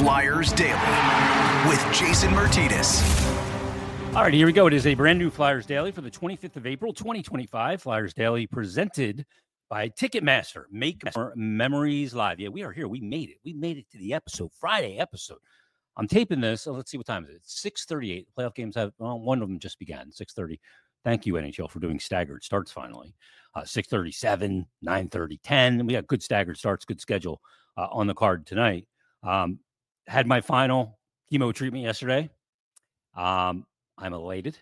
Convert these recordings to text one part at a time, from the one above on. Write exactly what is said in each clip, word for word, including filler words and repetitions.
Flyers Daily with Jason Martinez. All right, here we go. It is a brand new Flyers Daily for the twenty-fifth of April, twenty twenty-five. Flyers Daily presented by Ticketmaster. Make more memories live. Yeah, we are here. We made it. We made it to the episode, Friday episode. I'm taping this. So let's see what time is it. It's six thirty-eight. The playoff games have, well, one of them just began, six thirty. Thank you, N H L, for doing staggered starts finally. Uh, six thirty-seven, nine thirty, ten. We got good staggered starts, good schedule uh, on the card tonight. Um, had my final chemo treatment yesterday. Um, I'm elated.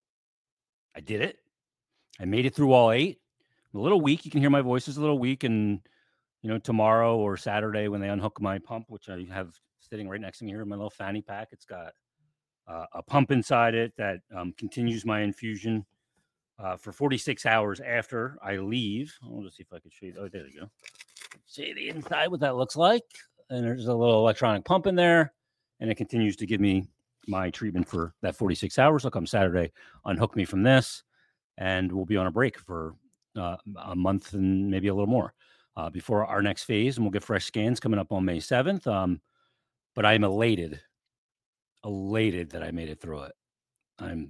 I did it. I made it through all eight. I'm a little weak. You can hear my voice is a little weak. And, you know, tomorrow or Saturday when they unhook my pump, which I have sitting right next to me here in my little fanny pack, it's got uh, a pump inside it that um, continues my infusion uh, for forty-six hours after I leave. I'll just see if I can show you. Oh, there you go. See the inside, what that looks like. And there's a little electronic pump in there. And it continues to give me my treatment for that forty-six hours. I'll come Saturday, unhook me from this, and we'll be on a break for uh, a month and maybe a little more uh, before our next phase. And we'll get fresh scans coming up on May seventh. Um, but I'm elated, elated that I made it through it. I'm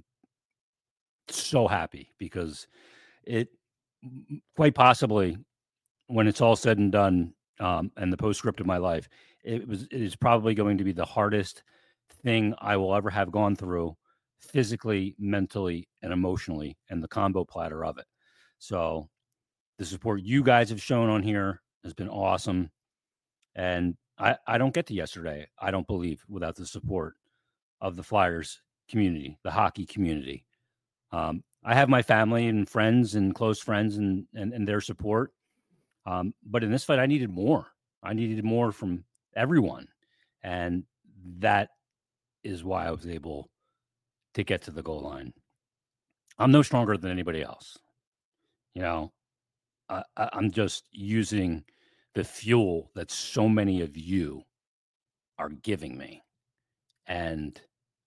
so happy because it quite possibly, when it's all said and done, um, and the postscript of my life, it was it is probably going to be the hardest thing I will ever have gone through physically, mentally, and emotionally, and the combo platter of it. So the support you guys have shown on here has been awesome. And I, I don't get to yesterday, I don't believe, without the support of the Flyers community, the hockey community. Um, I have my family and friends and close friends and, and, and their support. Um, but in this fight, I needed more. I needed more from everyone. And that is why I was able to get to the goal line. I'm no stronger than anybody else. You know, I, I'm just using the fuel that so many of you are giving me. And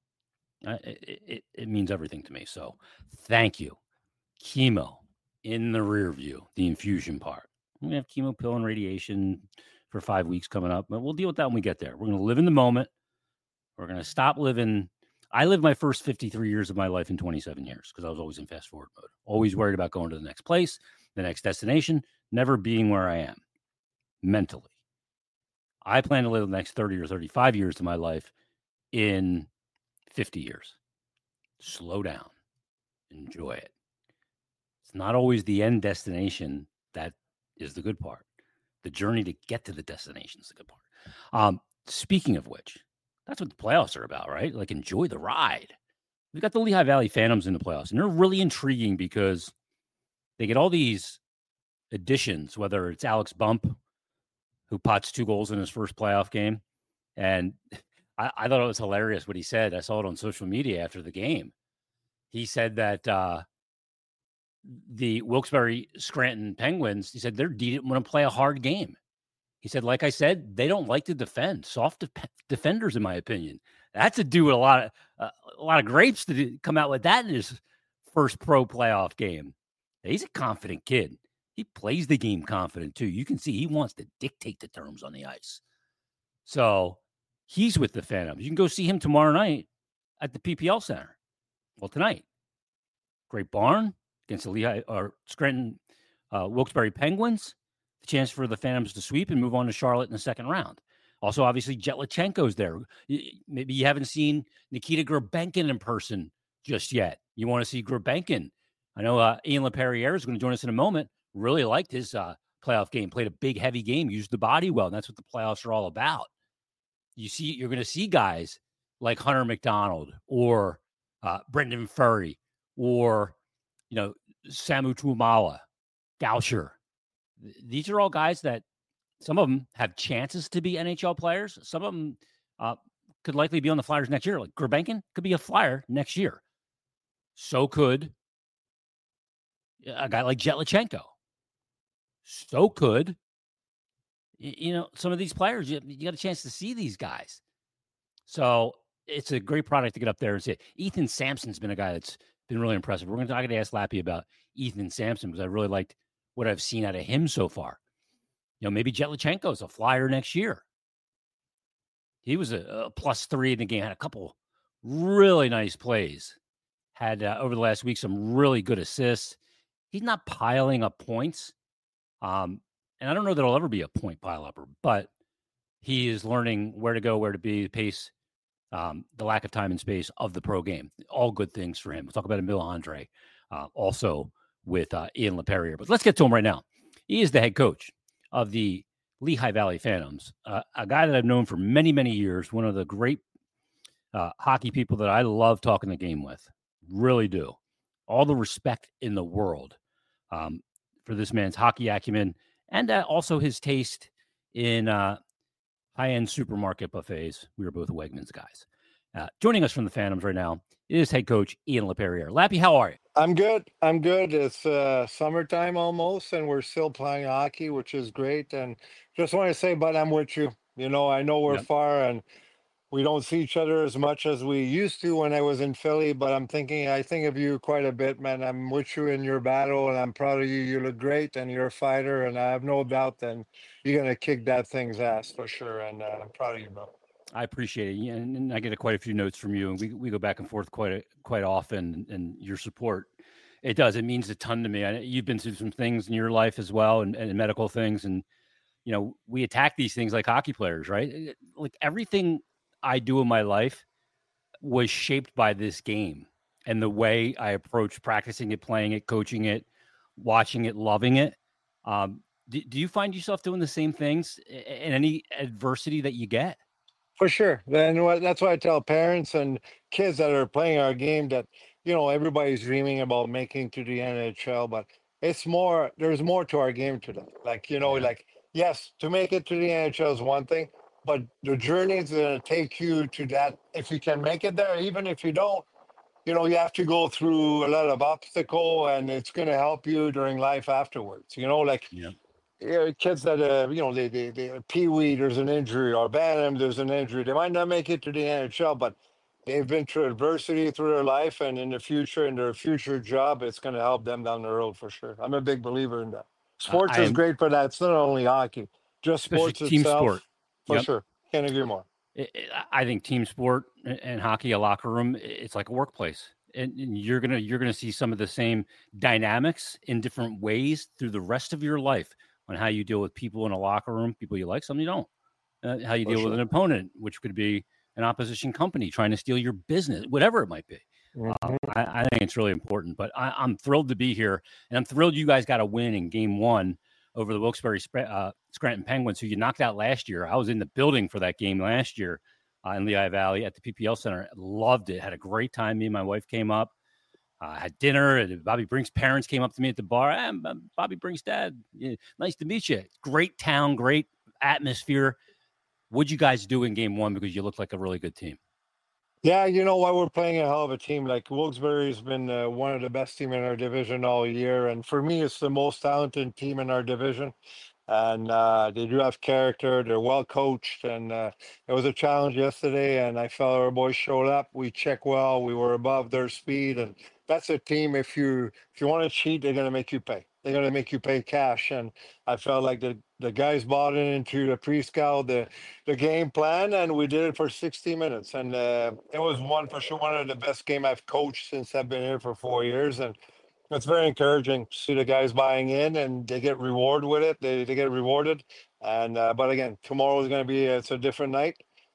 it, it, it means everything to me. So thank you. Chemo in the rear view, the infusion part. We have chemo, pill, and radiation for five weeks coming up, but we'll deal with that when we get there. We're going to live in the moment. We're going to stop living. I lived my first fifty-three years of my life in twenty-seven years because I was always in fast forward mode, always worried about going to the next place, the next destination, never being where I am mentally. I plan to live the next thirty or thirty-five years of my life in fifty years. Slow down. Enjoy it. It's not always the end destination that is the good part. The journey to get to the destination is the good part. Um, speaking of which, that's what the playoffs are about, right? Like, enjoy the ride. We've got the Lehigh Valley Phantoms in the playoffs, and they're really intriguing because they get all these additions, whether it's Alex Bump, who pots two goals in his first playoff game. And I, I thought it was hilarious what he said. I saw it on social media after the game. He said that uh, the Wilkes-Barre Scranton Penguins, he said, they didn't want to play a hard game. He said, like I said, they don't like to defend. Soft de- defenders, in my opinion. That's a dude with a lot of uh, a lot of grapes to do, come out with that in his first pro playoff game. He's a confident kid. He plays the game confident, too. You can see he wants to dictate the terms on the ice. So he's with the Phantoms. You can go see him tomorrow night at the P P L Center. Well, tonight, Great Barn against the Lehigh or Scranton uh, Wilkes-Barre Penguins. The chance for the Phantoms to sweep and move on to Charlotte in the second round. Also, obviously, Jetlichenko's there. Maybe you haven't seen Nikita Gurbenkin in person just yet. You want to see Gurbenkin. I know uh, Ian LaPerriere is going to join us in a moment. Really liked his uh, playoff game. Played a big, heavy game. Used the body well. And that's what the playoffs are all about. You see, you're going to see guys like Hunter McDonald or uh, Brendan Furry or, you know, Samu Tuamala, Gaucher. These are all guys that some of them have chances to be N H L players. Some of them uh, could likely be on the Flyers next year. Like Gurbenkin could be a Flyer next year. So could a guy like Jetlichenko. So could, you know, some of these players, you, you got a chance to see these guys. So it's a great product to get up there and see it. Ethan Sampson's been a guy that's been really impressive. We're going to, I'm going to ask Lappy about Ethan Sampson because I really liked what I've seen out of him so far. You know, maybe Jetlichenko is a Flyer next year. He was a, a plus three in the game, had a couple really nice plays, had uh, over the last week some really good assists. He's not piling up points. Um, and I don't know that he'll ever be a point pile upper, but he is learning where to go, where to be, the pace, um, the lack of time and space of the pro game. All good things for him. We'll talk about Emil Andre uh, also with uh, Ian LePerrier. But let's get to him right now. He is the head coach of the Lehigh Valley Phantoms, uh, a guy that I've known for many, many years, one of the great uh, hockey people that I love talking the game with. Really do. All the respect in the world um, for this man's hockey acumen and uh, also his taste in uh, high-end supermarket buffets. We were both Wegmans guys. Uh, joining us from the Phantoms right now is head coach Ian LePerrier. Lappy, how are you? I'm good. I'm good. It's uh, summertime almost, and we're still playing hockey, which is great. And just want to say, bud, I'm with you. You know, I know we're Yep. far and we don't see each other as much as we used to when I was in Philly, but I'm thinking, I think of you quite a bit, man. I'm with you in your battle, and I'm proud of you. You look great, and you're a fighter, and I have no doubt that you're going to kick that thing's ass for sure. And uh, I'm proud of you, bro. I appreciate it, yeah, and, and I get a, quite a few notes from you, and we we go back and forth quite a, quite often. And your support, it does. It means a ton to me. I, you've been through some things in your life as well, and, and medical things, and you know we attack these things like hockey players, right? Like everything I do in my life was shaped by this game and the way I approach practicing it, playing it, coaching it, watching it, loving it. Um, do, do you find yourself doing the same things in any adversity that you get? For sure. Then what that's why I tell parents and kids that are playing our game that, you know, everybody's dreaming about making to the N H L, but it's more, there's more to our game today. Like, you know, Yeah. like, yes, to make it to the N H L is one thing, but the journey is going to take you to that. If you can make it there, even if you don't, you know, you have to go through a lot of obstacle, and it's going to help you during life afterwards. You know, like Yeah. yeah, kids that uh, you know, they they they Pee-wee, there's an injury, or Bantam, there's an injury. They might not make it to the N H L, but they've been through adversity through their life, and in the future, in their future job, it's going to help them down the road for sure. I'm a big believer in that. Uh, Sports I is am, great for that. It's not only hockey, just especially sports team sport. itself, for Yep. sure. Can't agree more. It, it, I think team sport and hockey, a locker room, it's like a workplace. And, and you're gonna you're gonna see some of the same dynamics in different ways through the rest of your life on how you deal with people in a locker room, people you like, some you don't. Uh, how you For deal sure. with an opponent, which could be an opposition company trying to steal your business, whatever it might be. Mhm. Uh, I, I think it's really important. But I, I'm thrilled to be here, and I'm thrilled you guys got a win in Game One over the Wilkes-Barre uh, Scranton Penguins, who you knocked out last year. I was in the building for that game last year uh, in Lehigh Valley at the P P L Center. Loved it. Had a great time. Me and my wife came up. Uh, had dinner. And Bobby Brink's parents came up to me at the bar. Hey, I'm, I'm Bobby Brink's dad. Yeah, nice to meet you. Great town, great atmosphere. What'd you guys do in Game One? Because you looked like a really good team. Yeah, you know what? We're playing a hell of a team. Like Wilkes-Barre's been uh, one of the best team in our division all year, and for me, it's the most talented team in our division. And uh, they do have character. They're well coached, and uh, it was a challenge yesterday. And I felt our boys showed up. We checked well. We were above their speed, and that's a team. If you if you want to cheat, they're gonna make you pay. They're gonna make you pay cash. And I felt like the the guys bought in into the pre-scout, the the game plan, and we did it for sixty minutes. And uh, it was one for sure one of the best game I've coached since I've been here for four years. And it's very encouraging to see the guys buying in, and they get rewarded with it. They they get rewarded. And uh, but again, tomorrow is going to be it's a different night.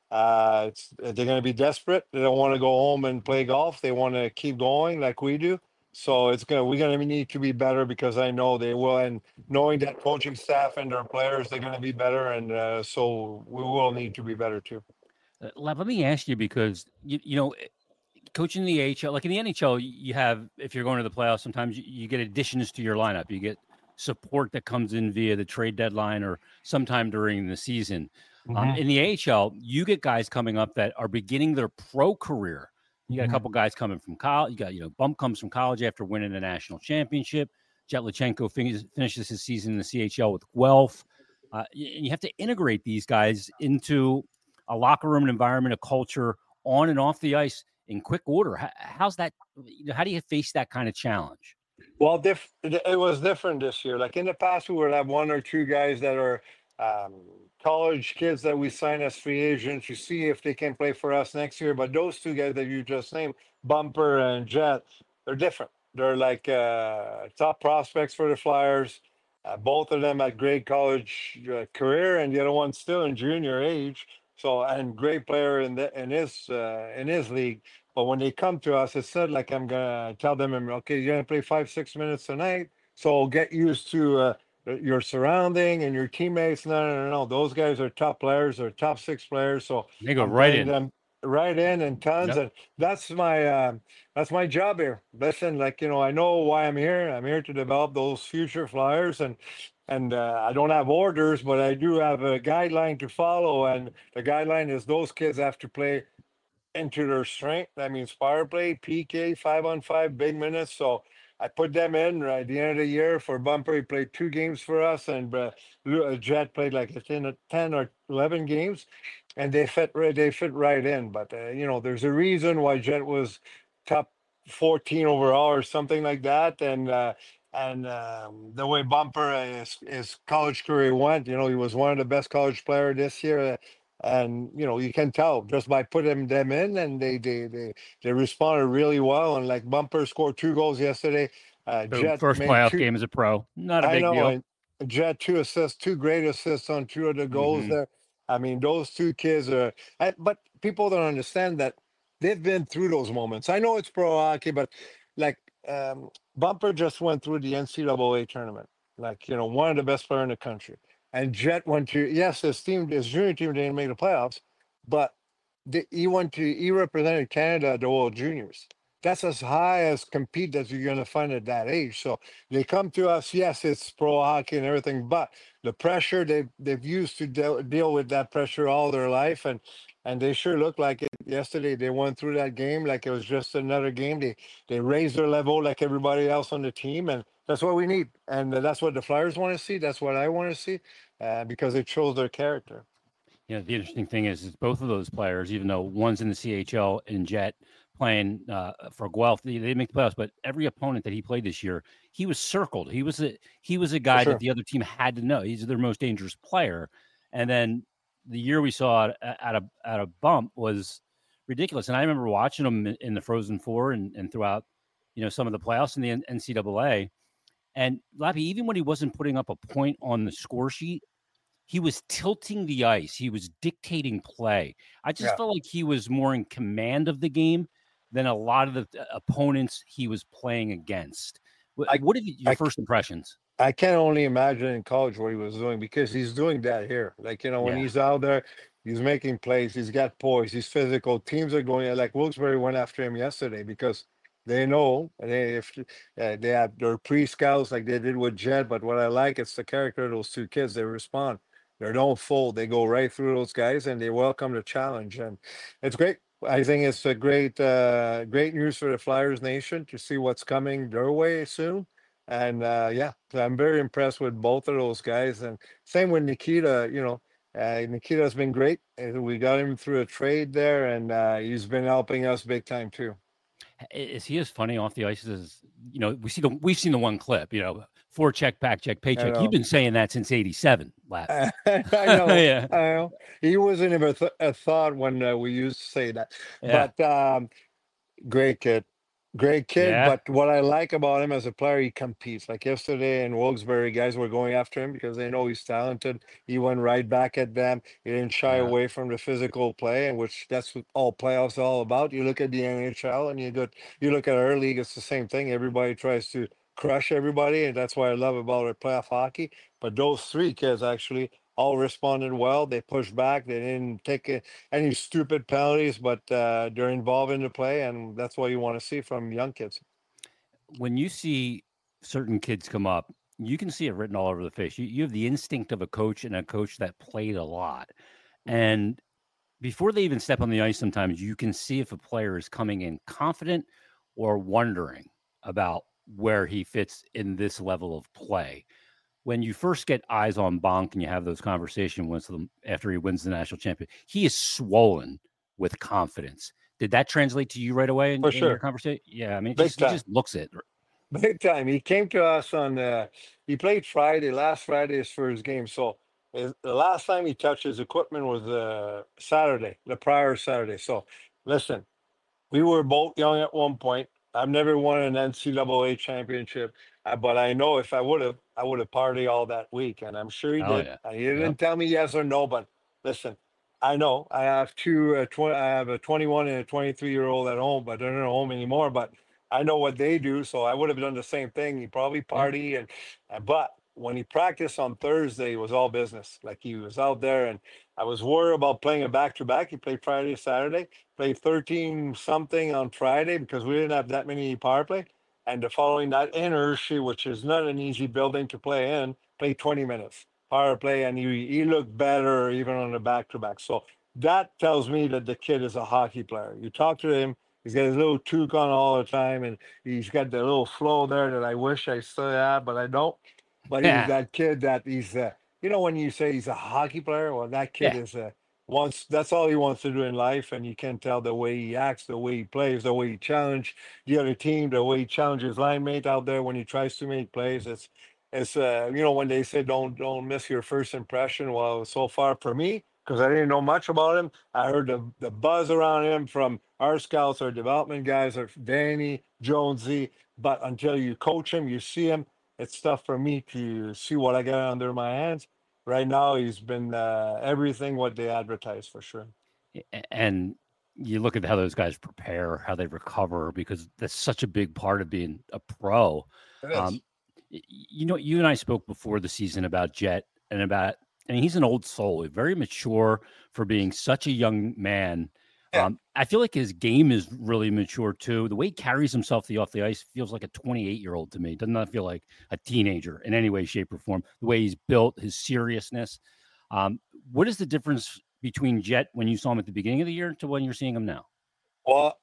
Uh, it's, they're going to be desperate. They don't want to go home and play golf. They want to keep going like we do. So it's gonna we're gonna need to be better, because I know they will. And knowing that coaching staff and their players, they're going to be better. And uh, so we will need to be better too. Uh, Lev, let me ask you, because you you know, coaching the A H L, like in the N H L, you have, if you're going to the playoffs, sometimes you, you get additions to your lineup. You get support that comes in via the trade deadline or sometime during the season. Mm-hmm. Um, in the A H L, you get guys coming up that are beginning their pro career. You got Mhm. a couple guys coming from college. You got, you know, Bump comes from college after winning the national championship. Jet Lachenko finishes, finishes his season in the C H L with Guelph. Uh, and you have to integrate these guys into a locker room, an environment, a culture on and off the ice in quick order. How, how's that? How do you face that kind of challenge? Well, diff- it was different this year. Like in the past, we would have one or two guys that are um, college kids that we sign as free agents to see if they can play for us next year. But those two guys that you just named, Bumper and Jet, they're different. They're like uh, top prospects for the Flyers. Uh, both of them had great college uh, career, and the other one still in junior age. So and great player in the in his uh, in his league. But when they come to us, it's not like I'm gonna tell them, okay, you're gonna play five six minutes tonight. So get used to uh, your surrounding and your teammates. No, no, no, no. Those guys are top players. They're top six players. So They go I'm right playing in. them right in and tons. Yep. And that's my uh, that's my job here. Listen, like you know, I know why I'm here. I'm here to develop those future Flyers, and and uh, I don't have orders, but I do have a guideline to follow. And the guideline is those kids have to play into their strength. That means power play, P K, five on five, big minutes. So I put them in right at the end of the year. For Bumper, he played two games for us, and uh, Jet played like ten, ten or eleven games, and they fit right. They fit right in. But uh, you know, there's a reason why Jet was top fourteen overall or something like that, and. Uh, and um, the way Bumper uh, his, his college career went, you know, he was one of the best college player this year. Uh, and you know you can tell just by putting them in, and they they they, they responded really well. And like Bumper scored two goals yesterday. Uh, Boom. Jet First made playoff two, game as a pro. Not a I big know, deal. and Jet two assists, two great assists on two of the goals Mhm. there. I mean, those two kids are. I, but people don't understand that they've been through those moments. I know it's pro hockey, but like um, Bumper just went through the N C double A tournament, like you know, one of the best player in the country. And Jet went to yes, his team, his junior team didn't make the playoffs, but the, he went to he represented Canada at the World Juniors. That's as high as compete that you're going to find at that age. So they come to us. Yes, it's pro hockey and everything, but the pressure they they've used to deal deal with that pressure all their life, and and they sure look like it yesterday. They went through that game like it was just another game. They they raised their level like everybody else on the team, and that's what we need. And that's what the Flyers want to see. That's what I want to see, uh, because it shows their character. Yeah, the interesting thing is, is both of those players, even though one's in the C H L and Jet playing uh, for Guelph, they, they make the playoffs. But every opponent that he played this year, he was circled. He was a he was a guy sure. that the other team had to know. He's their most dangerous player. And then the year we saw it at a at a bump was ridiculous. And I remember watching him in the Frozen Four and, and throughout, you know, some of the playoffs in the N C double A. And Lappy, even when he wasn't putting up a point on the score sheet, he was tilting the ice. He was dictating play. I just Yeah. felt like he was more in command of the game than a lot of the opponents he was playing against. What, I, what are your I, first impressions? I can only imagine in college what he was doing, because he's doing that here. Like, you know, when Yeah. he's out there, he's making plays, he's got poise, he's physical. Teams are going, like Wilkes-Barre went after him yesterday because they know they if uh, they have their pre-scouts like they did with Jet. But what I like, it's the character of those two kids. They respond. They don't fold. They go right through those guys and they welcome the challenge. And it's great. I think it's a great, uh, great news for the Flyers Nation to see what's coming their way soon. And uh, yeah, I'm very impressed with both of those guys. And same with Nikita. You know, uh, Nikita's been great. And we got him through a trade there, and uh, he's been helping us big time too. Is he as funny off the ice as, you know, we see the we've seen the one clip, you know, four check, back check, paycheck. You've been saying that since eighty-seven. I know. Yeah. I know. He wasn't even a, th- a thought when uh, we used to say that. Yeah. But um, great kid. Great kid. Yeah. But what I like about him as a player, he competes. Like yesterday in Wilkes-Barre, guys were going after him because they know he's talented. He went right back at them. He didn't shy Yeah. away from the physical play, and which that's what all playoffs are all about. You look at the N H L and you go, you look at our league, it's the same thing. Everybody tries to crush everybody, and that's what I love about our playoff hockey. But those three kids actually all responded well. They pushed back. They didn't take a, any stupid penalties, but uh, they're involved in the play, and that's what you want to see from young kids. When you see certain kids come up, you can see it written all over the face. You, you have the instinct of a coach and a coach that played a lot. And before they even step on the ice, sometimes you can see if a player is coming in confident or wondering about where he fits in this level of play. When you first get eyes on Bonk and you have those conversations with him after he wins the national champion, he is swollen with confidence. Did that translate to you right away in, For in sure. your conversation? Yeah, I mean, Big just, he time. just looks it. Big time. He came to us on, uh, he played Friday, last Friday, his first game. So Is the last time he touched his equipment was uh, Saturday, the prior Saturday. So listen, we were both young at one point. I've never won an N C double A championship, uh, but I know if I would have, I would have partied all that week, and I'm sure he Oh did. yeah. Uh, He Yep. didn't tell me yes or no, but listen, I know I have two. Uh, tw- I have a twenty-one and a twenty-three year old at home, but they're not at home anymore. But I know what they do, so I would have done the same thing. He probably Yeah. party, and uh, but when he practiced on Thursday, it was all business. Like he was out there, and I was worried about playing a back to back. He played Friday, Saturday, played thirteen something on Friday because we didn't have that many power play. And the following night in Hershey, which is not an easy building to play in, played twenty minutes power play, and he, he looked better even on the back to back. So that tells me that the kid is a hockey player. You talk to him, he's got his little toque on all the time, and he's got the little flow there that I wish I still had, but I don't. But he's Yeah. that kid that he's, uh, you know, when you say he's a hockey player, well, that kid Yeah. is a wants that's all he wants to do in life, and you can tell the way he acts, the way he plays, the way he challenged the other team, the way he challenges line mate out there when he tries to make plays. It's it's uh you know when they say don't don't miss your first impression. Well, so far for me, because I didn't know much about him, I heard the the buzz around him from our scouts, our development guys, or Danny Jonesy. But until you coach him, you see him. It's tough for me to see what I got under my hands. Right now, he's been uh, everything what they advertise for sure. A- And you look at how those guys prepare, how they recover, because that's such a big part of being a pro. It Um, is. y- you know, you and I spoke before the season about Jet and about, I mean, he's an old soul, very mature for being such a young man. Yeah. Um, I feel like his game is really mature too. The way he carries himself the off the ice feels like a twenty-eight year old to me. Does not feel like a teenager in any way, shape, or form. The way he's built, his seriousness. Um, what is the difference between Jet when you saw him at the beginning of the year to when you're seeing him now? Well,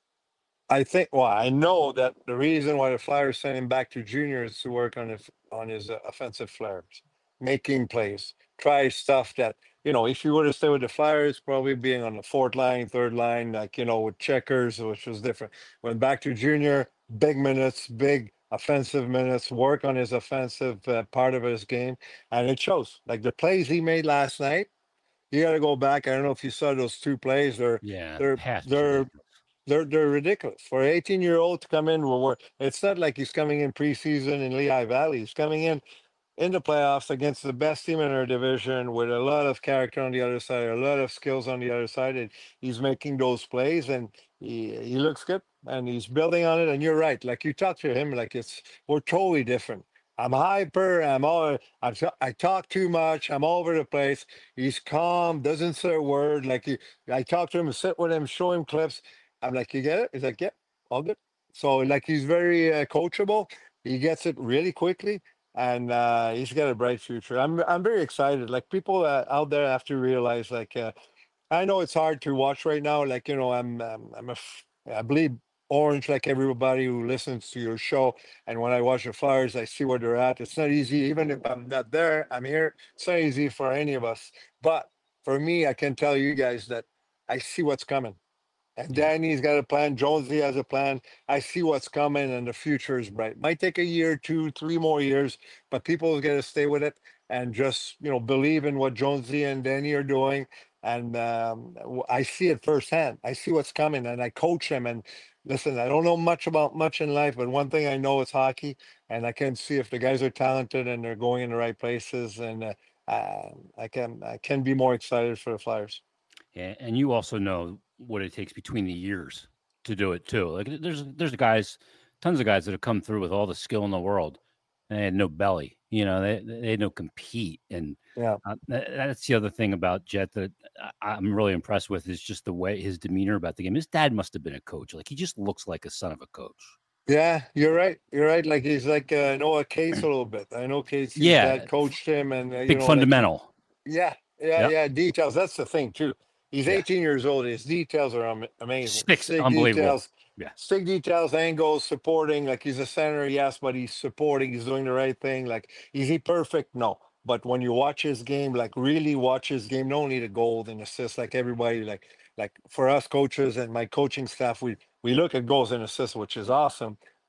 I think. Well, I know that the reason why the Flyers sent him back to junior is to work on his on his uh, offensive flares, making plays, try stuff that you know. If you would have stayed with the Flyers, probably being on the fourth line, third line, like you know, with checkers, which was different. Went back to junior, big minutes, big offensive minutes, work on his offensive uh, part of his game, and it shows. Like the plays he made last night, you got to go back. I don't know if you saw those two plays. They're Yeah, the they're pass was they're ridiculous. they're they're ridiculous for an eighteen year old to come in. Well, we're, it's not like he's coming in preseason in Lehigh Valley. He's coming in in the playoffs against the best team in our division with a lot of character on the other side, a lot of skills on the other side, and he's making those plays, and he he looks good, and he's building on it. And you're right, like you talk to him, like it's we're totally different. I'm hyper. I'm all. I'm. so- I talk too much. I'm all over the place. He's calm. Doesn't say a word. Like he, I talk to him, sit with him, show him clips. I'm like, you get it? He's like, yeah, all good. So like he's very uh, coachable. He gets it really quickly, and uh, he's got a bright future. I'm I'm very excited. Like people uh, out there have to realize, like uh, I know it's hard to watch right now. Like you know, I'm um, I'm a f- I believe Orange, like everybody who listens to your show. And when I watch the Flyers, I see where they're at. It's not easy, even if I'm not there. I'm here. It's not easy for any of us. But for me, I can tell you guys that I see what's coming. And Yeah. Danny's got a plan. Jonesy has a plan. I see what's coming, and the future is bright. Might take a year, two, three more years, but people are going to stay with it and just you know believe in what Jonesy and Danny are doing. And um, w- I see it firsthand. I see what's coming, and I coach them. And listen, I don't know much about much in life, but one thing I know is hockey, and I can see if the guys are talented and they're going in the right places. And uh, uh, I can I can be more excited for the Flyers. Yeah, and you also know what it takes between the years to do it too. Like there's there's guys, tons of guys that have come through with all the skill in the world, and they had no belly. You know, they they had no compete, and Yeah. uh, tha- that's the other thing about Jet that I- I'm really impressed with is just the way his demeanor about the game. His dad must have been a coach. Like he just looks like a son of a coach. Yeah, you're right. You're right. Like he's like uh, Noah Cates a little bit. I know Casey's dad Yeah, f- coached him, and uh, you big know, like he, fundamental. yeah, yeah, Yep. yeah. Details. That's the thing too. He's Yeah, eighteen years old. His details are am- amazing. sticks Stick unbelievable. details, Yeah, stick details, angles, supporting. Like he's a center, yes, but he's supporting. He's doing the right thing. Like is he perfect? No. But when you watch his game, like really watch his game, don't need a goal and assist like everybody. Like like for us coaches and my coaching staff, we we look at goals and assists, which is awesome.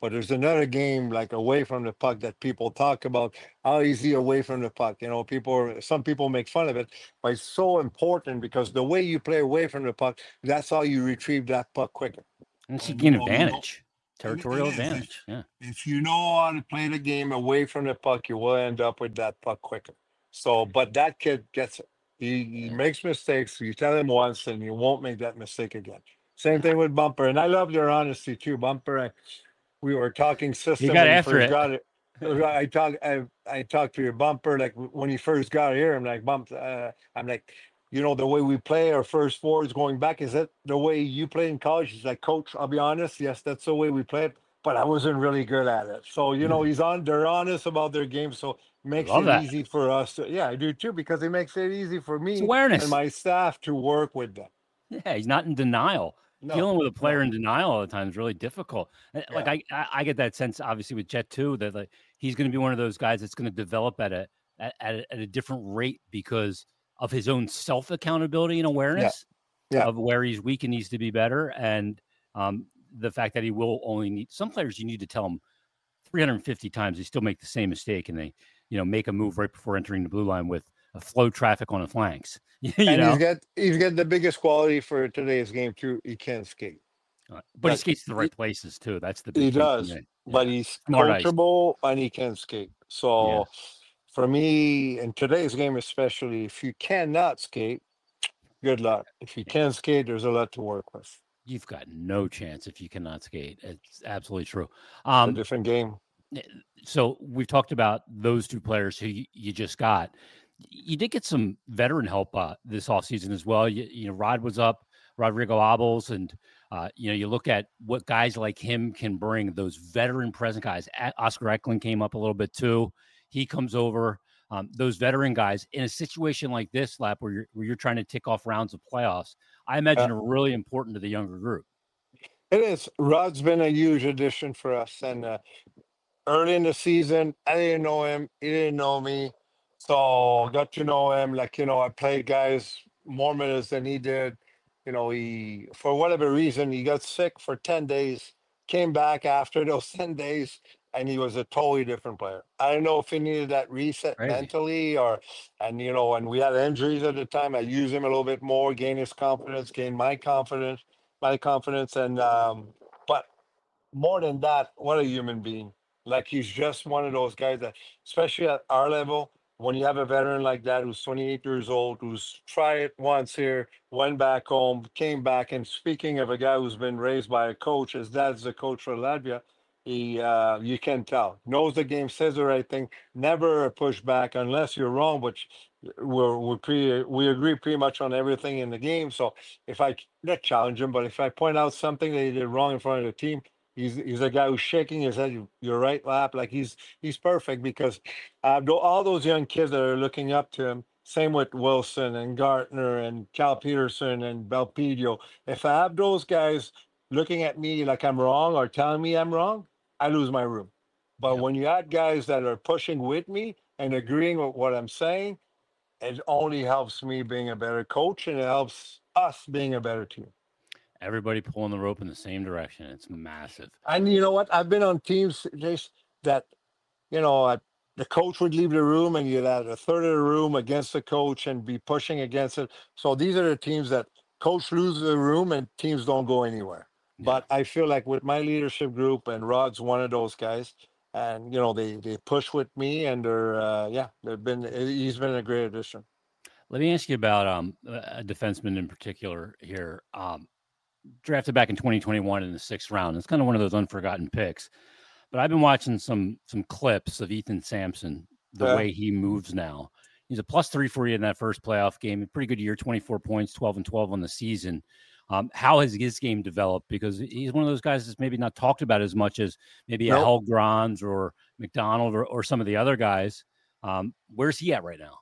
But there's another game like away from the puck that people talk about. How easy away from the puck? You know, people. Some people make fun of it, but it's so important because the way you play away from the puck, that's how you retrieve that puck quicker. And she And you gain know, you know, advantage, and it territorial is. If, advantage. Yeah. if you know how to play the game away from the puck, you will end up with that puck quicker. So, but that kid gets it. He, he Yeah. makes mistakes. You tell him once, and you won't make that mistake again. Same Yeah. thing with Bumper, and I love your honesty too, Bumper. I, we were talking He system got when he after first it. got it. I talk, I, I talked to your Bumper like when he first got here. I'm like, Bump, uh, I'm like, you know, the way we play our first forwards going back, is that the way you play in college? He's like, Coach, I'll be honest, yes, that's the way we played, but I wasn't really good at it. So, you know, he's on, they're honest about their game. So makes Love it that. easy for us to, yeah, I do too, because it makes it easy for It's me and awareness. my staff to work with them. Yeah, he's not in denial. No, Dealing with a player no, in denial all the time is really difficult. And, Like yeah, I, I, I get that sense, obviously, with Jet too, that like he's going to be one of those guys that's going to develop at a at, at, a, at a different rate because of his own self accountability and yeah, awareness yeah. of where he's weak and needs to be better, and um, the fact that he will only need some players. You need to tell them three hundred fifty times, they still make the same mistake, and they, you know, make a move right before entering the blue line with a flow traffic on the flanks. you And he's know, got he's got the biggest quality for today's game too. He can skate. Uh, but he That skates to the he, right places too. That's the he big thing for does, me. but Yeah, he's smart ice. coachable and he can skate. Yeah, So for me in today's game, especially if you cannot skate, good luck. If you can skate, there's a lot to work with. you've got no chance if you cannot skate. It's absolutely true. It's a Um, different game. so we've talked about those two players who you, you just got. You did get some veteran help uh, this offseason as well. You, you know, Rod was up, Rodrigo Abels, and uh, you know, you look at what guys like him can bring. Those veteran present guys. Oscar Eklund came up a little bit too. He comes over. Um, those veteran guys in a situation like this, Lap, where you're where you're trying to tick off rounds of playoffs, I Uh, imagine are really important to the younger group. it is. Rod's been a huge addition for us, and uh, early in the season, I didn't know him. He didn't know me. So got to know him. Like, you know, I played guys more minutes than he did. You know, he, for whatever reason, he got sick for ten days, came back after those ten days, and he was a totally different player. I don't know if he needed that reset Crazy. mentally or, and, you know, and we had injuries at the time. I used him a little bit more, gain his confidence, gain my confidence, my confidence. And, um, but more than that, what a human being. Like he's just one of those guys that, especially at our level, when you have a veteran like that who's twenty-eight years old, who's tried it once here, went back home, came back. And speaking of a guy who's been raised by a coach, his dad's the coach for Latvia. He, uh, you can tell, knows the game, says the right thing, never a pushback unless you're wrong, which we're, we're pretty, we agree pretty much on everything in the game. So if I not challenge him, but if I point out something that he did wrong in front of the team, He's he's a guy who's shaking his head. "You- You're right, Lap. Like he's he's perfect because uh, tho- all those young kids that are looking up to him. Same with Wilson and Gartner and Cal Peterson and Belpedio. If I have those guys looking at me like I'm wrong or telling me I'm wrong, I lose my room. But Yep. when you add guys that are pushing with me and agreeing with what I'm saying, it only helps me being a better coach and it helps us being a better team. Everybody pulling the rope in the same direction. It's massive. And you know what? I've been on teams, Jace, that you know, uh, the coach would leave the room and you'd have a third of the room against the coach and be pushing against it. So these are the teams that coach loses the room and teams don't go anywhere. Yeah. But I feel like with my leadership group and Rod's one of those guys, and you know they they push with me and they're uh, yeah they've been he's been a great addition. Let me ask you about um, a defenseman in particular here. Um, drafted back in twenty twenty-one in the sixth round. It's kind of one of those unforgotten picks. But I've been watching some some clips of Ethan Sampson, the Yeah. way he moves now. He's a plus three for you in that first playoff game. A pretty good year, twenty-four points, twelve and twelve on the season. Um, how has his game developed? Because he's one of those guys that's maybe not talked about as much as maybe a Nope. Hellgrons or McDonald or, or some of the other guys. Um, where's he at right now?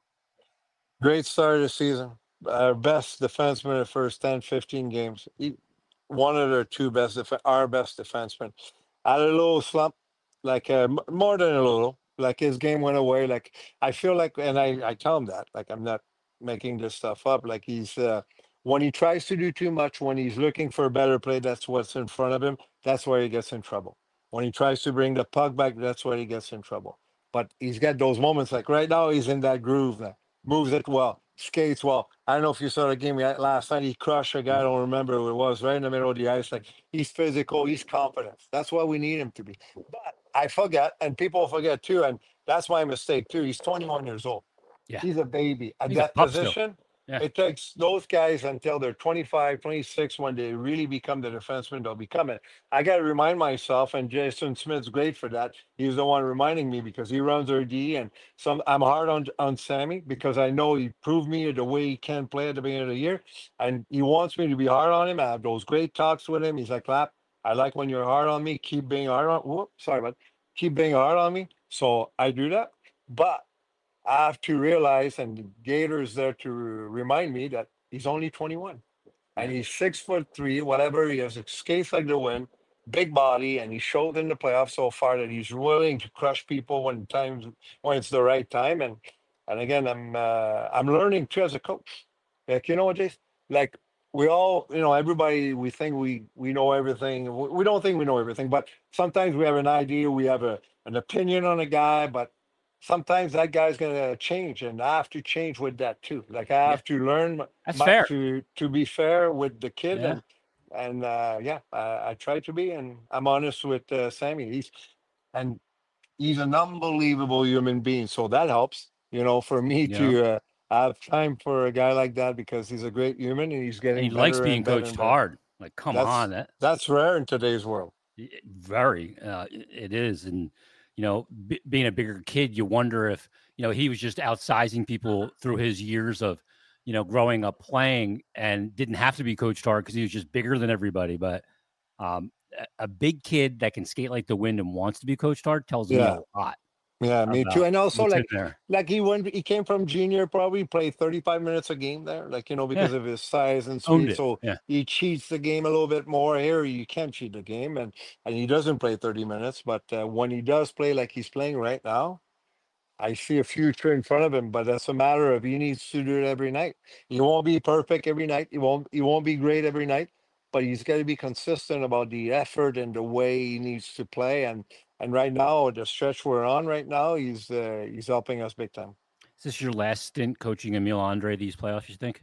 Great start of the season. Our best defenseman in the first ten, fifteen games. He, one of their two best, def- our best defensemen. Had a little slump, like uh, m- more than a little. Like his game went away. Like I feel like, and I, I tell him that. Like I'm not making this stuff up. Like he's uh, when he tries to do too much, when he's looking for a better play, that's what's in front of him. That's where he gets in trouble. When he tries to bring the puck back, that's where he gets in trouble. But he's got those moments like right now, he's in that groove now. Moves it well, skates well. I don't know if you saw the game last night. He crushed a guy. I don't remember who it was, right in the middle of the ice. Like he's physical, he's confident. That's what we need him to be. But I forget, and people forget too, and that's my mistake too. He's twenty-one years old. Yeah. He's a baby at He's a that pup still. position. Yeah. It takes those guys until they're twenty-five, twenty-six when they really become the defenseman they'll become it. I got to remind myself, and Jason Smith's great for that. He's the one reminding me because he runs our D, and some I'm hard on on Sammy because I know he proved me the way he can play at the beginning of the year, and he wants me to be hard on him. I have those great talks with him. He's like, "Lap, I like when you're hard on me. Keep being hard on. Whoop, sorry, but keep being hard on me." So I do that, but I have to realize, and Gator's there to remind me that he's only twenty-one, and Yeah. he's six foot three, whatever. He has skates like the wind, big body, and he showed in the playoffs so far that he's willing to crush people when times when it's the right time. And and again, I'm uh, I'm learning too as a coach. Like you know what, Jason? Like we all, you know, everybody, we think we we know everything. We we don't think we know everything, but sometimes we have an idea, we have a an opinion on a guy, but sometimes that guy's gonna change, and I have to change with that too. Like I Yeah. have to learn my, That's my- fair. to to be fair with the kid, Yeah. and and uh, yeah, I, I try to be, and I'm honest with uh, Sammy. He's and he's an unbelievable human being, so that helps. You know, for me Yeah. to uh, have time for a guy like that because he's a great human and he's And getting he better likes being and better coached and better. hard. Like, come That's on, that that's rare in today's world. y- very uh, it it is. And you know, b- being a bigger kid, you wonder if you know he was just outsizing people through his years of you know growing up playing and didn't have to be coached hard because he was just bigger than everybody. But um, a, a big kid that can skate like the wind and wants to be coached hard tells me Yeah. a lot Yeah, me too. about And also what's in like there. like he went he came from junior, probably played thirty-five minutes a game there, like you know, because of his size and Owned speed. it. So Yeah. he cheats the game a little bit more. Here you can't cheat the game, and and he doesn't play thirty minutes. But uh, when he does play like he's playing right now, I see a future in front of him. But that's a matter of he needs to do it every night. He won't be perfect every night. He won't he won't be great every night. But he's got to be consistent about the effort and the way he needs to play. And and right now, the stretch we're on right now, he's uh, he's helping us big time. Is this your last stint coaching Emil Andre these playoffs? You think?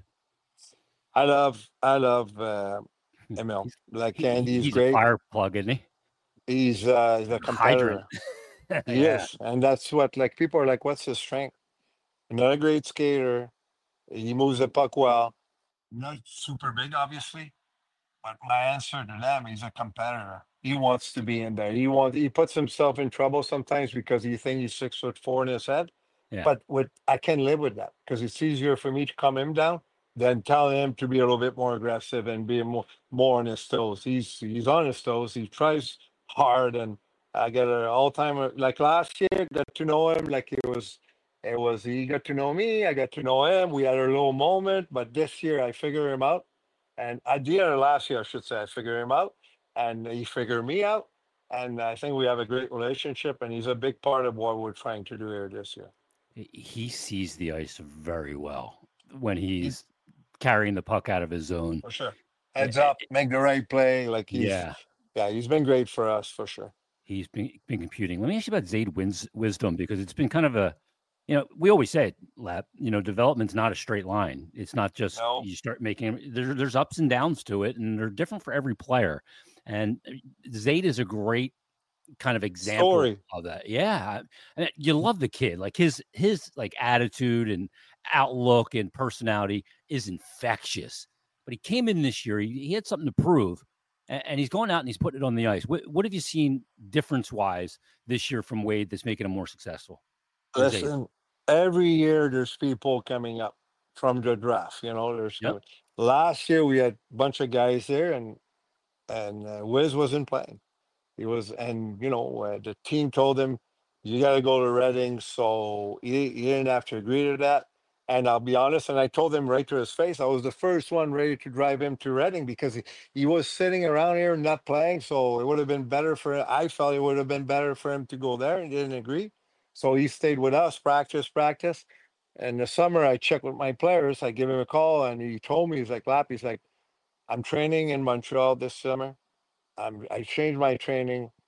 I love I love uh, Emil. He's, Like he, Candy's he's great. a fire plug, isn't he? He's uh, he's a Hydrant. competitor. He Yeah. is, and that's what like people are like, what's his strength? Another great skater. He moves the puck well. Not super big, obviously, but my answer to them, he's a competitor. He wants to be in there. He wants. He puts himself in trouble sometimes because he thinks he's six foot four in his head. Yeah. But with I can live with that because it's easier for me to calm him down than tell him to be a little bit more aggressive and be more more on his toes. He's he's on his toes. He tries hard, and I get an all time like last year. Got to know him like it was. It was he got to know me. I got to know him. We had a little moment, but this year I figured him out, and at the end of last year, I should say, I figured him out, and he figured me out, and I think we have a great relationship. And he's a big part of what we're trying to do here this year. He- He sees the ice very well when he's carrying the puck out of his zone. For sure. Heads up, make the right play. Like he's yeah, Yeah. he's been great for us for sure. He's been, been computing. Let me ask you about Zaid Wins, Wisdom because it's been kind of a, you know, we always say it, Lap, you know, development's not a straight line. It's not just No. you start making, there, there's ups and downs to it, and they're different for every player. And Zaid is a great kind of example Story. of that. Yeah. And you love the kid. Like his, his like attitude and outlook and personality is infectious. But he came in this year, he, he had something to prove. And, and he's going out and he's putting it on the ice. What, what have you seen difference wise this year from Wade that's making him more successful? Or Zaid? Listen, every year there's people coming up from the draft. You know, there's Yep. last year we had a bunch of guys there, and and uh, Wiz wasn't playing. He was, and you know, uh, the team told him you got to go to Reading, so he, he didn't have to agree to that. And I'll be honest, and I told him right to his face, I was the first one ready to drive him to Reading because he, he was sitting around here not playing. So it would have been better for him. I felt it would have been better for him to go there, and he didn't agree. So he stayed with us, practice, practice. And the summer, I checked with my players. I give him a call, and he told me, he's like, Lap, he's like, I'm training in Montreal this summer. I'm, I changed my training.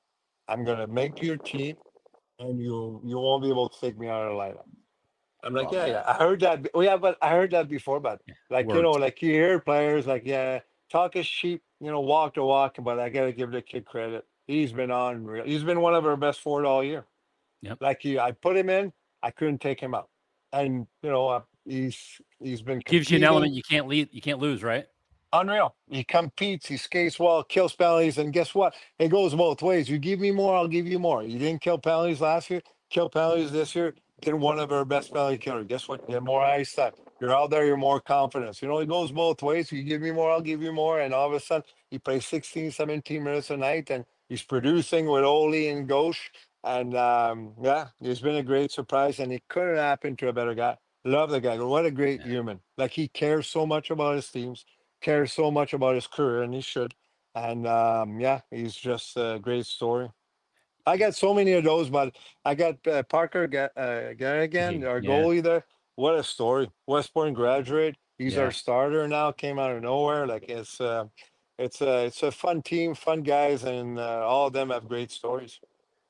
I'm gonna make your team, and you you won't be able to take me out of the lineup. I'm like, Love yeah, that. yeah. I heard that. be- Oh, yeah, but I heard that before. But Yeah. like, you know, Words. like you hear players like, yeah, talk is cheap, you know, walk the walk. But I gotta give the kid credit. He's been on real. He's been one of our best forward all year. Yep. Like he, I put him in, I couldn't take him out, and you know, uh, he's he's been It gives you an competing. element you can't lead, you can't lose, right? Unreal. He competes, he skates well, kills penalties, and guess what? It goes both ways. You give me more, I'll give you more. You didn't kill penalties last year, kill penalties this year. Get one of our best penalty killers. Guess what? You get more ice time. You're out there, you're more confidence. You know, it goes both ways. You give me more, I'll give you more. And all of a sudden, he plays sixteen, seventeen minutes a night, and he's producing with Oli and Gauche. And um, yeah, it's been a great surprise, and it couldn't happen to a better guy. Love the guy. What a great Yeah. human. Like he cares so much about his teams, cares so much about his career, and he should. And um, yeah, he's just a great story. I got so many of those, but I got uh, Parker Ga- uh, Garrigan, Hey, our yeah. goalie there. What a story! West Point graduate. He's Yeah. our starter now. Came out of nowhere. Like it's uh, it's a it's a fun team, fun guys, and uh, all of them have great stories.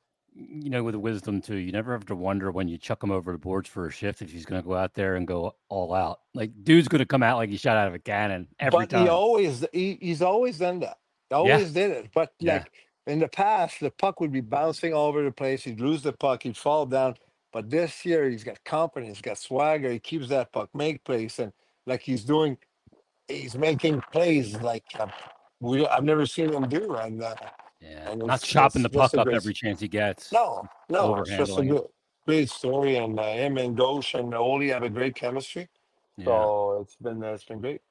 You know, with wisdom too, you never have to wonder when you chuck him over the boards for a shift if he's going to go out there and go all out. Like, dude's going to come out like he shot out of a cannon every But he time. always he, he's always done that. He Yeah. always did it. But Yeah. like in the past, the puck would be bouncing all over the place. He'd lose the puck. He'd fall down. But this year, he's got confidence. He's got swagger. He keeps that puck, make plays, and like he's doing, he's making plays like uh, we I've never seen him do. And uh, Yeah. and Not it's chopping it's the just puck a up great. every chance he gets, No, no, it's just a overhandling it. good, great story. And uh, him and Ghosh and Oli have a great chemistry. Yeah. So it's been uh, it's been great.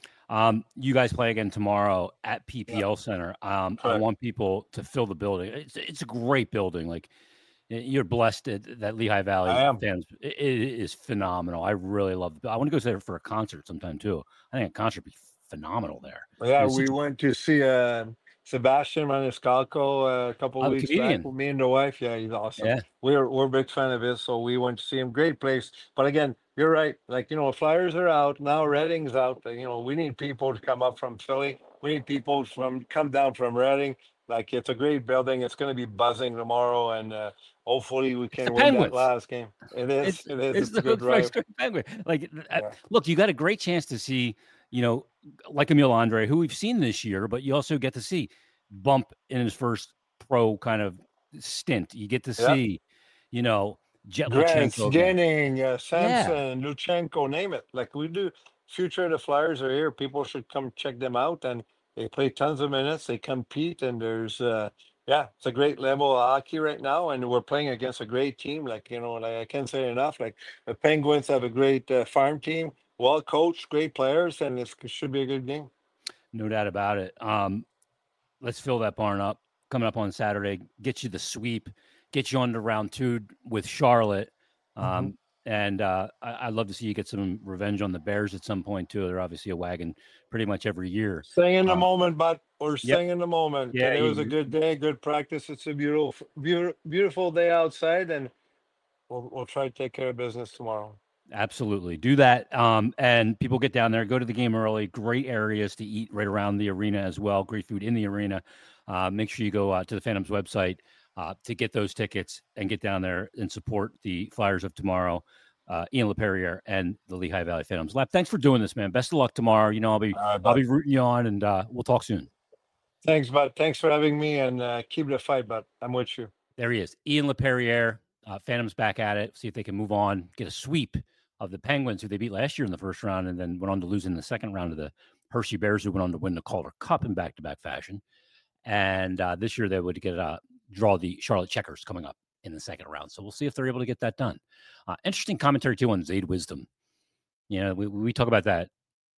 Um, you guys play again tomorrow at P P L Yeah, Center. Um, I correct. want people to fill the building. It's it's a great building. Like y- you're blessed that, that Lehigh Valley I am. fans. It, it is phenomenal. I really love it. I want to go there for a concert sometime too. I think a concert would be phenomenal there. Yeah, And it's we such went to see uh, Sebastian Maniscalco uh, a couple of a weeks back comedian. with me and the wife. Yeah, he's awesome. Yeah. We're we're a big fan of his, so we went to see him. Great place. But again, you're right. Like, you know, Flyers are out now. Reading's out. You know, we need people to come up from Philly. We need people from come down from Reading. Like, it's a great building. It's going to be buzzing tomorrow, and uh, hopefully we It's the can win that Penguins. last game. It is. It's It is. it's It's the a good Pittsburgh drive. Penguin. Like, uh, Yeah. look, you got a great chance to see, you know, like Emil Andre, who we've seen this year, but you also get to see bump in his first pro kind of stint. You get to Yeah. see, you know, Jet Grants, Lachenko again. Jennings, uh, Yeah, Samson, Luchenko, name it. Like we do. Future of the Flyers are here. People should come check them out, and they play tons of minutes. They compete, and there's uh, yeah, it's a great level of hockey right now, and we're playing against a great team. Like, you know, like I can't say enough. Like the Penguins have a great uh, farm team, well coached, great players, and it's, it should be a good game. no doubt about it. Um, let's fill that barn up coming up on Saturday. Get you the sweep, get you on to round two with Charlotte. Mhm. Um, and uh, I, I'd love to see you get some revenge on the Bears at some point too. They're obviously a wagon pretty much every year. Staying in the Um, moment, but we're yep. staying in the moment. Yeah. Today was a You, good day, good practice. It's a beautiful, beautiful, beautiful day outside, and we'll we'll try to take care of business tomorrow. absolutely do that. Um, and people get down there, go to the game early. Great areas to eat right around the arena as well. Great food in the arena. Uh, make sure you go uh, to the Phantoms website uh, to get those tickets and get down there and support the Flyers of tomorrow. Uh, Ian LePerriere and the Lehigh Valley Phantoms. Lap, thanks for doing this, man. Best of luck tomorrow. You know, I'll be All right, I'll bud. be rooting you on, and uh, we'll talk soon. Thanks, bud. Thanks for having me, and uh, keep the fight, bud. I'm with you. There he is, Ian LePerriere. Uh, Phantoms back at it. See if they can move on, get a sweep of the Penguins, who they beat last year in the first round, and then went on to lose in the second round of the Hershey Bears, who went on to win the Calder Cup in back-to-back fashion. And uh, this year they would get uh, draw the Charlotte Checkers coming up in the second round. So we'll see if they're able to get that done. Uh, interesting commentary too on Zayd Wisdom. You know, we we talk about that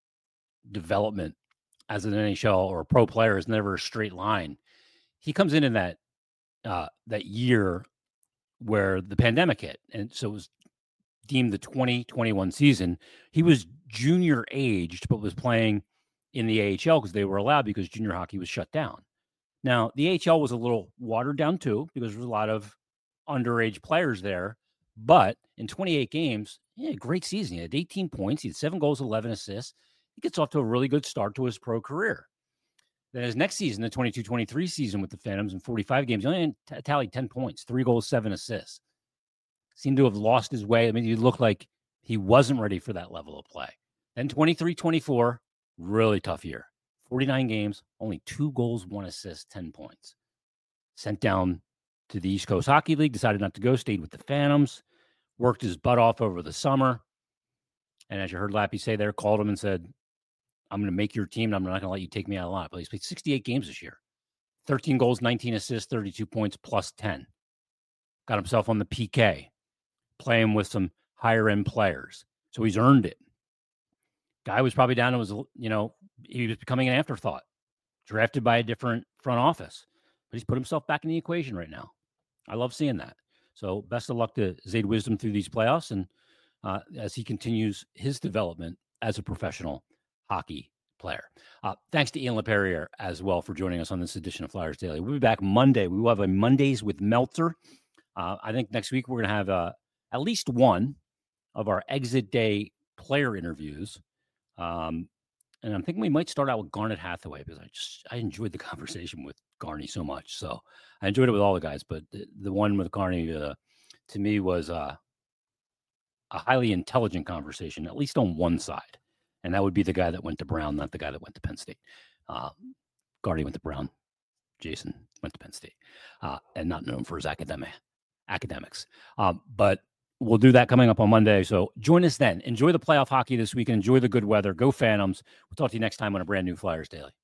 development as an N H L or a pro player is never a straight line. He comes in in that uh, that year where the pandemic hit, and so it was deemed the twenty twenty-one season. He was junior aged, but was playing in the A H L because they were allowed because junior hockey was shut down. Now, the A H L was a little watered down too because there was a lot of underage players there. But in twenty-eight games, yeah, great season. He had eighteen points. He had seven goals, eleven assists. He gets off to a really good start to his pro career. Then his next season, the twenty-two twenty-three season with the Phantoms in forty-five games, he only t- tallied ten points, three goals, seven assists. Seemed to have lost his way. I mean, he looked like he wasn't ready for that level of play. Then twenty-three twenty-four, really tough year. forty-nine games, only two goals, one assist, ten points. Sent down to the East Coast Hockey League, decided not to go, stayed with the Phantoms, worked his butt off over the summer. And as you heard Lappy say there, called him and said, I'm going to make your team, and I'm not going to let you take me out of the lineup. But he's played sixty-eight games this year. thirteen goals, nineteen assists, thirty-two points, plus ten. Got himself on the P K, playing with some higher-end players. So he's earned it. Guy was probably down and was, you know, he was becoming an afterthought. Drafted by a different front office. But he's put himself back in the equation right now. I love seeing that. So best of luck to Zayd Wisdom through these playoffs and uh, as he continues his development as a professional hockey player. Uh, thanks to Ian LePerriere as well for joining us on this edition of Flyers Daily. We'll be back Monday. We will have a Mondays with Meltzer. Uh, I think next week we're going to have uh, at least one of our exit day player interviews. Um, and I'm thinking we might start out with Garnet Hathaway because I just I enjoyed the conversation with Garney so much. So I enjoyed it with all the guys, but the, the one with Garney uh, to me was uh, a highly intelligent conversation, at least on one side. And that would be the guy that went to Brown, not the guy that went to Penn State. Uh, Garney went to Brown. Jason went to Penn State, uh, and not known for his academic academics. Um, but we'll do that coming up on Monday. So join us then. Enjoy the playoff hockey this week and enjoy the good weather. Go Phantoms. We'll talk to you next time on a brand new Flyers Daily.